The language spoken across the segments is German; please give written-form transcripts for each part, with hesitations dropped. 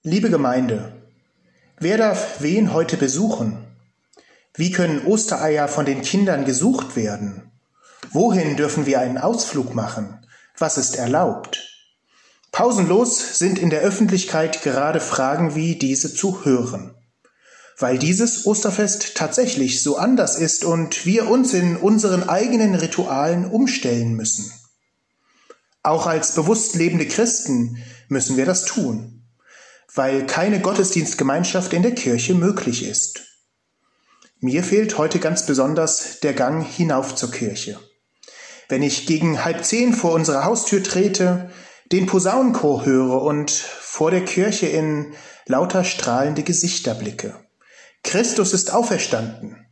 Liebe Gemeinde, wer darf wen heute besuchen? Wie können Ostereier von den Kindern gesucht werden? Wohin dürfen wir einen Ausflug machen? Was ist erlaubt? Pausenlos sind in der Öffentlichkeit gerade Fragen wie diese zu hören. Weil dieses Osterfest tatsächlich so anders ist und wir uns in unseren eigenen Ritualen umstellen müssen. Auch als bewusst lebende Christen müssen wir das tun, weil keine Gottesdienstgemeinschaft in der Kirche möglich ist. Mir fehlt heute ganz besonders der Gang hinauf zur Kirche. Wenn ich gegen 9:30 vor unsere Haustür trete, den Posaunenchor höre und vor der Kirche in lauter strahlende Gesichter blicke. Christus ist auferstanden.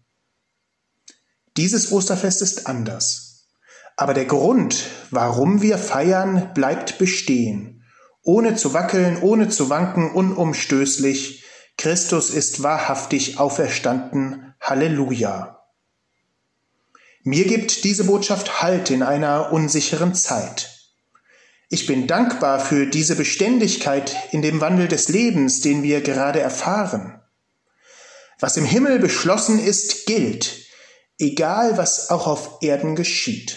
Dieses Osterfest ist anders. Aber der Grund, warum wir feiern, bleibt bestehen. Ohne zu wackeln, ohne zu wanken, unumstößlich. Christus ist wahrhaftig auferstanden. Halleluja. Mir gibt diese Botschaft Halt in einer unsicheren Zeit. Ich bin dankbar für diese Beständigkeit in dem Wandel des Lebens, den wir gerade erfahren. Was im Himmel beschlossen ist, gilt, egal was auch auf Erden geschieht.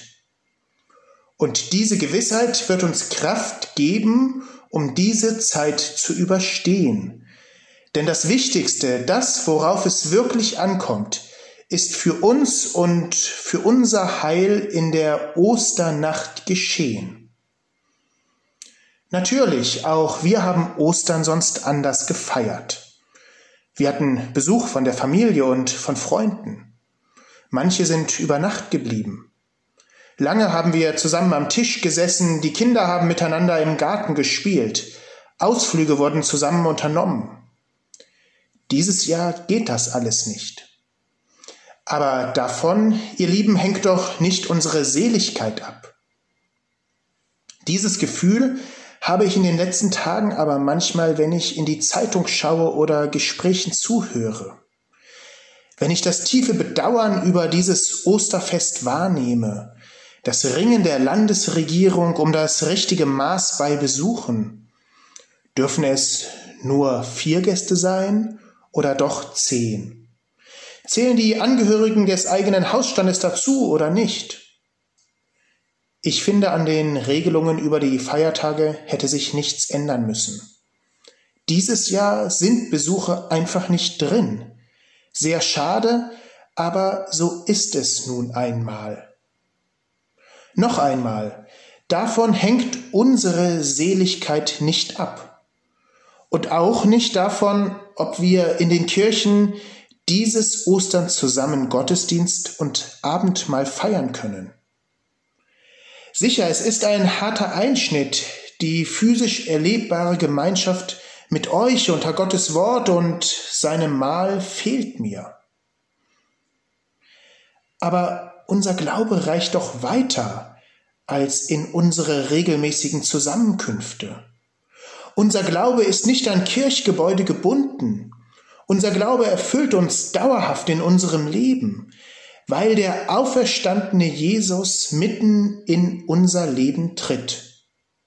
Und diese Gewissheit wird uns Kraft geben, um diese Zeit zu überstehen. Denn das Wichtigste, das, worauf es wirklich ankommt, ist für uns und für unser Heil in der Osternacht geschehen. Natürlich, auch wir haben Ostern sonst anders gefeiert. Wir hatten Besuch von der Familie und von Freunden. Manche sind über Nacht geblieben. Lange haben wir zusammen am Tisch gesessen, die Kinder haben miteinander im Garten gespielt, Ausflüge wurden zusammen unternommen. Dieses Jahr geht das alles nicht. Aber davon, ihr Lieben, hängt doch nicht unsere Seligkeit ab. Dieses Gefühl habe ich in den letzten Tagen aber manchmal, wenn ich in die Zeitung schaue oder Gesprächen zuhöre. Wenn ich das tiefe Bedauern über dieses Osterfest wahrnehme, das Ringen der Landesregierung um das richtige Maß bei Besuchen. Dürfen es nur 4 Gäste sein oder doch 10? Zählen die Angehörigen des eigenen Hausstandes dazu oder nicht? Ich finde, an den Regelungen über die Feiertage hätte sich nichts ändern müssen. Dieses Jahr sind Besuche einfach nicht drin. Sehr schade, aber so ist es nun einmal. Noch einmal, davon hängt unsere Seligkeit nicht ab. Und auch nicht davon, ob wir in den Kirchen dieses Ostern zusammen Gottesdienst und Abendmahl feiern können. Sicher, es ist ein harter Einschnitt, die physisch erlebbare Gemeinschaft mit euch unter Gottes Wort und seinem Mahl fehlt mir. Aber unser Glaube reicht doch weiter als in unsere regelmäßigen Zusammenkünfte. Unser Glaube ist nicht an Kirchgebäude gebunden. Unser Glaube erfüllt uns dauerhaft in unserem Leben, weil der auferstandene Jesus mitten in unser Leben tritt.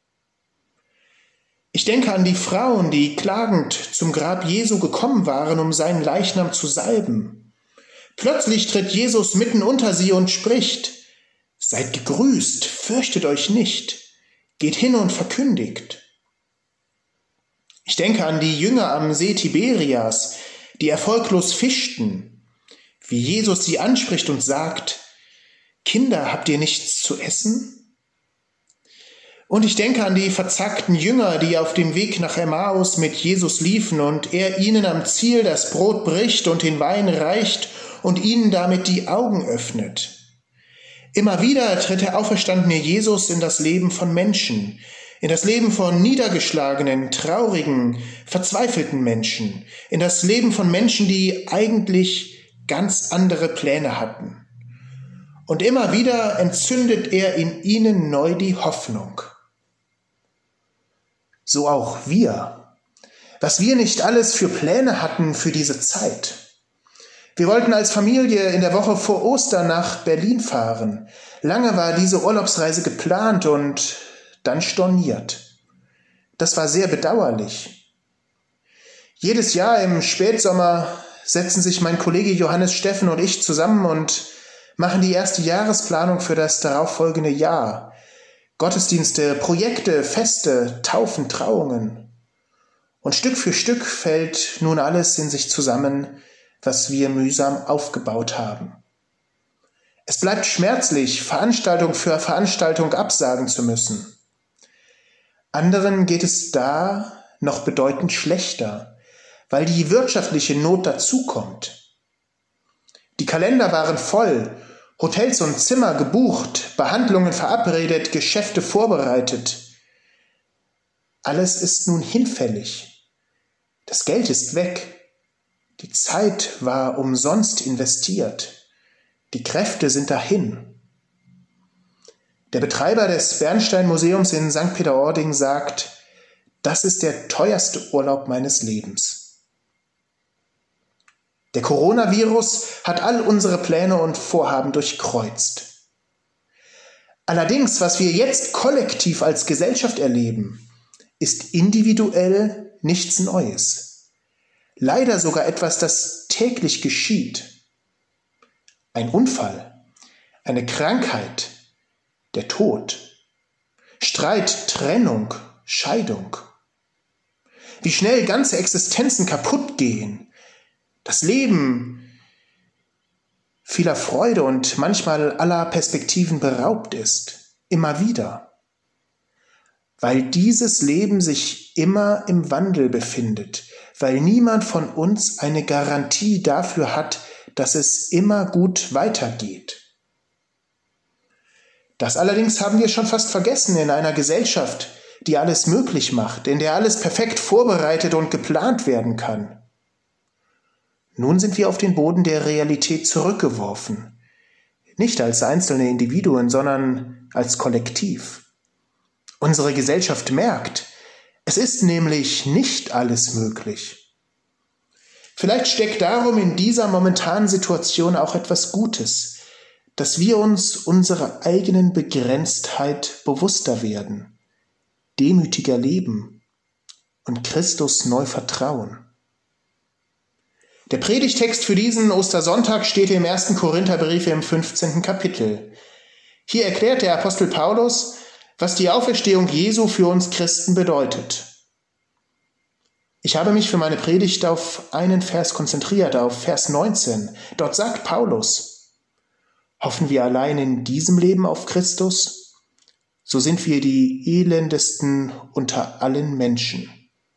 Ich denke an die Frauen, die klagend zum Grab Jesu gekommen waren, um seinen Leichnam zu salben. Plötzlich tritt Jesus mitten unter sie und spricht: Seid gegrüßt, fürchtet euch nicht, geht hin und verkündigt. Ich denke an die Jünger am See Tiberias, die erfolglos fischten, wie Jesus sie anspricht und sagt: Kinder, habt ihr nichts zu essen? Und ich denke an die verzackten Jünger, die auf dem Weg nach Emmaus mit Jesus liefen und er ihnen am Ziel das Brot bricht und den Wein reicht und ihnen damit die Augen öffnet. Immer wieder tritt der auferstandene Jesus in das Leben von Menschen, in das Leben von niedergeschlagenen, traurigen, verzweifelten Menschen, in das Leben von Menschen, die eigentlich ganz andere Pläne hatten. Und immer wieder entzündet er in ihnen neu die Hoffnung. So auch wir. Was wir nicht alles für Pläne hatten für diese Zeit. Wir wollten als Familie in der Woche vor Ostern nach Berlin fahren. Lange war diese Urlaubsreise geplant und dann storniert. Das war sehr bedauerlich. Jedes Jahr im Spätsommer setzen sich mein Kollege Johannes Steffen und ich zusammen und machen die erste Jahresplanung für das darauffolgende Jahr. Gottesdienste, Projekte, Feste, Taufen, Trauungen. Und Stück für Stück fällt nun alles in sich zusammen, was wir mühsam aufgebaut haben. Es bleibt schmerzlich, Veranstaltung für Veranstaltung absagen zu müssen. Anderen geht es da noch bedeutend schlechter, weil die wirtschaftliche Not dazukommt. Die Kalender waren voll, Hotels und Zimmer gebucht, Behandlungen verabredet, Geschäfte vorbereitet. Alles ist nun hinfällig. Das Geld ist weg. Die Zeit war umsonst investiert. Die Kräfte sind dahin. Der Betreiber des Bernstein-Museums in St. Peter-Ording sagt, das ist der teuerste Urlaub meines Lebens. Der Coronavirus hat all unsere Pläne und Vorhaben durchkreuzt. Allerdings, was wir jetzt kollektiv als Gesellschaft erleben, ist individuell nichts Neues. Leider sogar etwas, das täglich geschieht. Ein Unfall, eine Krankheit, der Tod, Streit, Trennung, Scheidung. Wie schnell ganze Existenzen kaputt gehen. Das Leben vieler Freude und manchmal aller Perspektiven beraubt ist. Immer wieder. Weil dieses Leben sich immer im Wandel befindet. Weil niemand von uns eine Garantie dafür hat, dass es immer gut weitergeht. Das allerdings haben wir schon fast vergessen in einer Gesellschaft, die alles möglich macht, in der alles perfekt vorbereitet und geplant werden kann. Nun sind wir auf den Boden der Realität zurückgeworfen, nicht als einzelne Individuen, sondern als Kollektiv. Unsere Gesellschaft merkt, es ist nämlich nicht alles möglich. Vielleicht steckt darum in dieser momentanen Situation auch etwas Gutes, dass wir uns unserer eigenen Begrenztheit bewusster werden, demütiger leben und Christus neu vertrauen. Der Predigtext für diesen Ostersonntag steht im 1. Korintherbrief im 15. Kapitel. Hier erklärt der Apostel Paulus, was die Auferstehung Jesu für uns Christen bedeutet. Ich habe mich für meine Predigt auf einen Vers konzentriert, auf Vers 19. Dort sagt Paulus, hoffen wir allein in diesem Leben auf Christus, so sind wir die elendesten unter allen Menschen.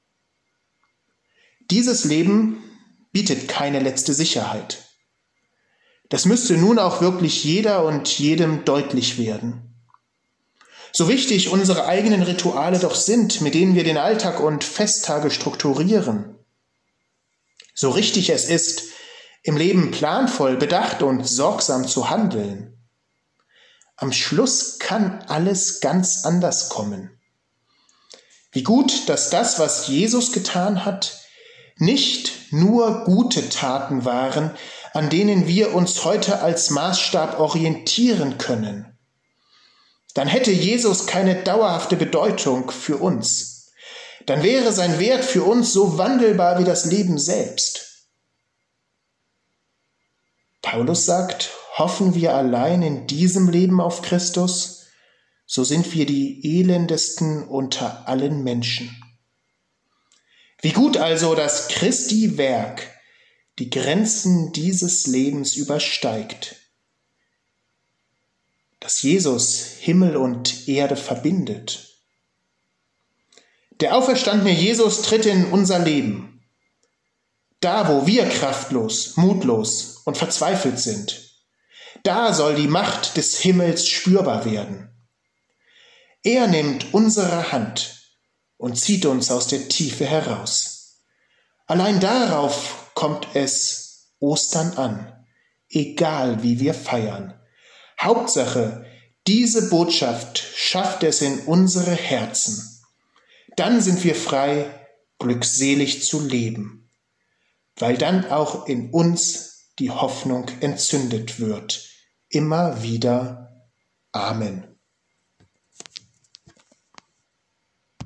Dieses Leben bietet keine letzte Sicherheit. Das müsste nun auch wirklich jeder und jedem deutlich werden. So wichtig unsere eigenen Rituale doch sind, mit denen wir den Alltag und Festtage strukturieren. So richtig es ist, im Leben planvoll, bedacht und sorgsam zu handeln. Am Schluss kann alles ganz anders kommen. Wie gut, dass das, was Jesus getan hat, nicht nur gute Taten waren, an denen wir uns heute als Maßstab orientieren können. Dann hätte Jesus keine dauerhafte Bedeutung für uns. Dann wäre sein Wert für uns so wandelbar wie das Leben selbst. Paulus sagt, hoffen wir allein in diesem Leben auf Christus, so sind wir die elendesten unter allen Menschen. Wie gut also, dass Christi Werk die Grenzen dieses Lebens übersteigt. Dass Jesus Himmel und Erde verbindet. Der auferstandene Jesus tritt in unser Leben. Da, wo wir kraftlos, mutlos und verzweifelt sind, da soll die Macht des Himmels spürbar werden. Er nimmt unsere Hand und zieht uns aus der Tiefe heraus. Allein darauf kommt es Ostern an, egal wie wir feiern. Hauptsache, diese Botschaft schafft es in unsere Herzen. Dann sind wir frei, glückselig zu leben, weil dann auch in uns die Hoffnung entzündet wird. Immer wieder. Amen.